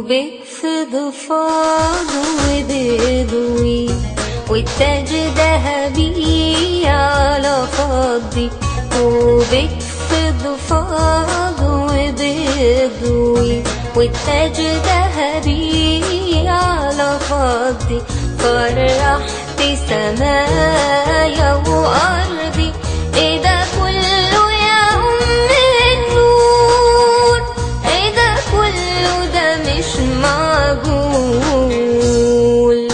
طوبك في ضفاض وبيضوي، والتاج ذهبي على فضي. طوبك في ضفاض وبيضوي، والتاج ذهبي على فضي. فرحت سمايا وأرضي، إيه ده كله يا أم النور؟ إيه ده كله؟ ده مش معقول.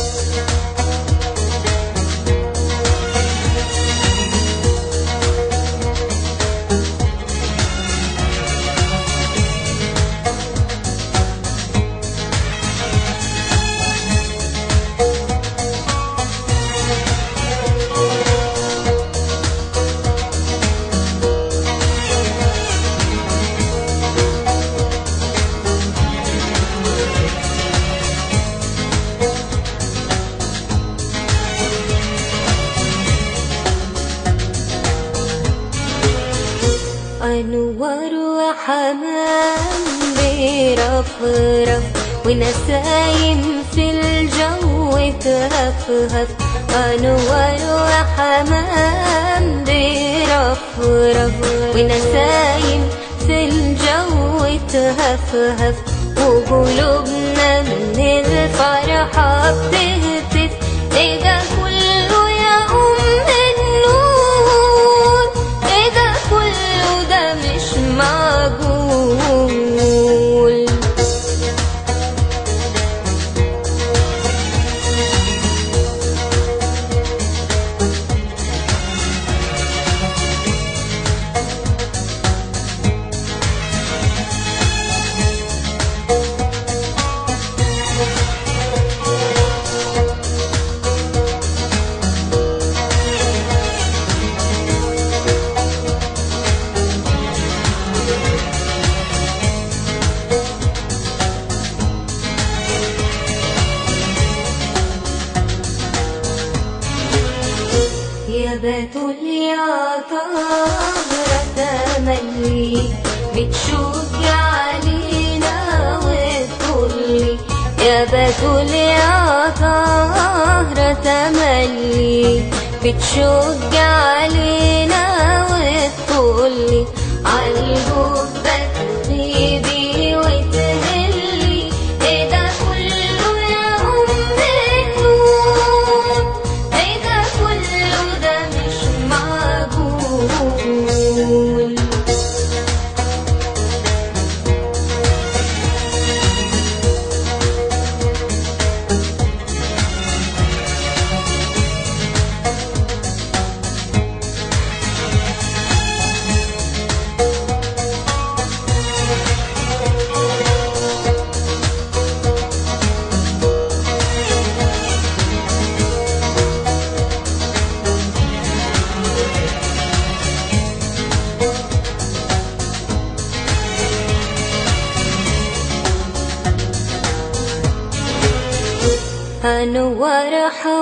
أنور وحمام بيرفرف، ونسايم في الجو تهفهف. أنور وحمام بيرفرف، ونسايم في الجو تهفهف. وقلوبنا من الفرحة بتهتف، إيه ده كله يا أم النور؟ إيه ده كله؟ ده مش معقول. يا بتول يا طاهرة تملي، بتشوقي علينا وتطلي. يا بتول يا طاهرة تملي، بتشوقي علينا وتطلي. عالجبة تغيبي وتهلي، ايه ده كله يا أم النور؟ ايه ده كله؟ ده مش معقول. أنور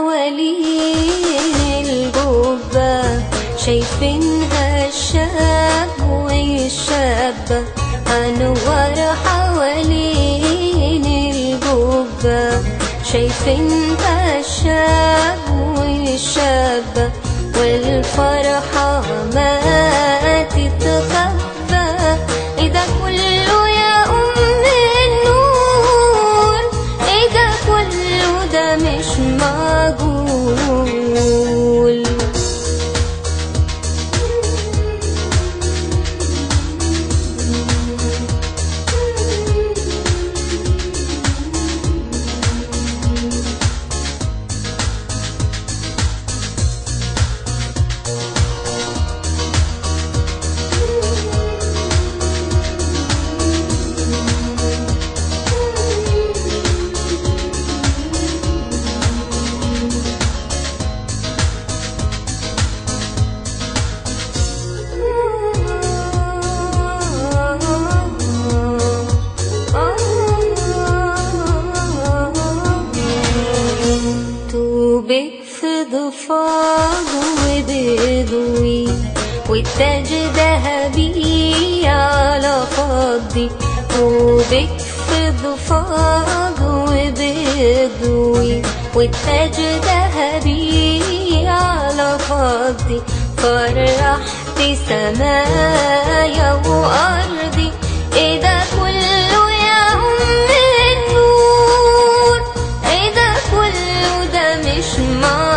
حوالين القبة، شايفينها الشاب والشابة. أنور حوالين القبة، شايفينها الشاب والشابة. والفرحة ما تتخبى، إذا كله يا أم النور؟ إيه ده كله؟ ده مش معقول. ضفاض وبيضوي، والتاج ذهبي على فضي. طوبك في فاض وبيضوي، والتاج ذهبي على فضي، فرحت سمايا وأرضي. ايه ده كله يا أم النور، ايه ده كله ده مش